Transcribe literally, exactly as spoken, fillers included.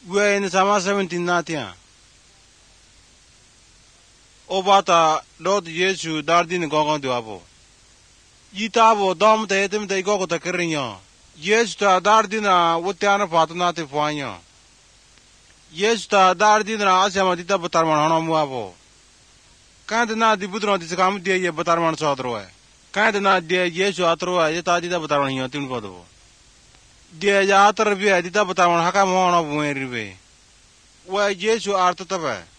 We are in Psalm seventeen natia. Obata Lord Yesu dardin gogon duabo. Yitabo dom te etim te gogo te kirinyo. Yesu ta dardina wutiana patuna te fuanyo. Yesu ta dardina asyama dita batarman hono muabo. Kante na di budron di sekam dia ye batarman sodroe. Kante na dia Yesu atroa ye ta dita batarman hiyo tin kodo. Dia ya atar bi dita batarman haka mono bueribe. Wa Yesu arto tabe.